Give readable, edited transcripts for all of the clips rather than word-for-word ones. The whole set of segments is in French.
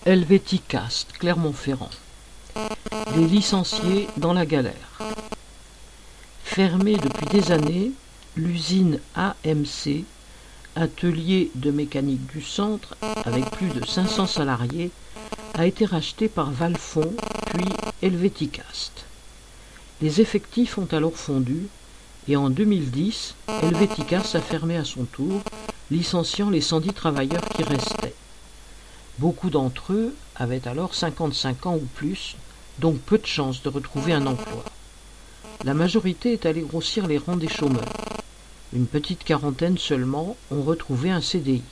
Helveticast, Clermont-Ferrand. Les licenciés dans la galère. Fermée depuis des années, l'usine AMC, atelier de mécanique du centre, avec plus de 500 salariés, a été rachetée par Valfond, puis Helveticast. Les effectifs ont alors fondu, et en 2010, Helveticast a fermé à son tour, licenciant les 110 travailleurs qui restaient. Beaucoup d'entre eux avaient alors 55 ans ou plus, donc peu de chances de retrouver un emploi. La majorité est allée grossir les rangs des chômeurs. Une petite quarantaine seulement ont retrouvé un CDI.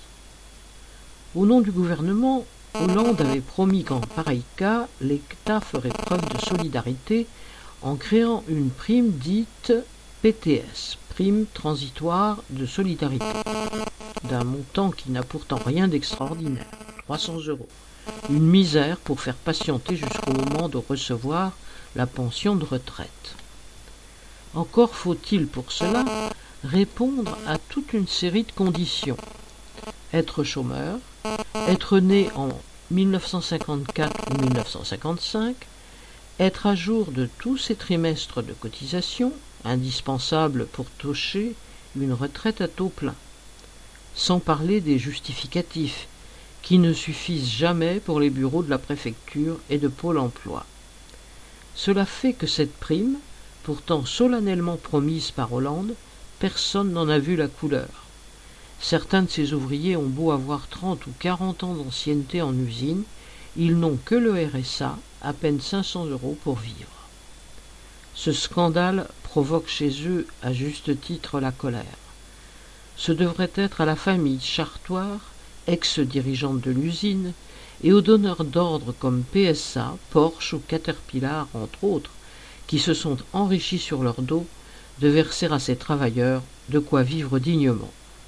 Au nom du gouvernement, Hollande avait promis qu'en pareil cas, l'État ferait preuve de solidarité en créant une prime dite PTS, prime transitoire de solidarité, d'un montant qui n'a pourtant rien d'extraordinaire, 300 €. Une misère pour faire patienter jusqu'au moment de recevoir la pension de retraite. Encore faut-il pour cela répondre à toute une série de conditions. Être chômeur, être né en 1954 ou 1955, être à jour de tous ses trimestres de cotisation, indispensable pour toucher une retraite à taux plein. Sans parler des justificatifs, qui ne suffisent jamais pour les bureaux de la préfecture et de Pôle emploi. Cela fait que cette prime, pourtant solennellement promise par Hollande, personne n'en a vu la couleur. Certains de ces ouvriers ont beau avoir 30 ou 40 ans d'ancienneté en usine, ils n'ont que le RSA, à peine 500 € pour vivre. Ce scandale provoque chez eux à juste titre la colère. Ce devrait être à la famille Chartoir, ex-dirigeante de l'usine, et aux donneurs d'ordre comme PSA, Porsche ou Caterpillar, entre autres, qui se sont enrichis sur leur dos, de verser à ces travailleurs de quoi vivre dignement.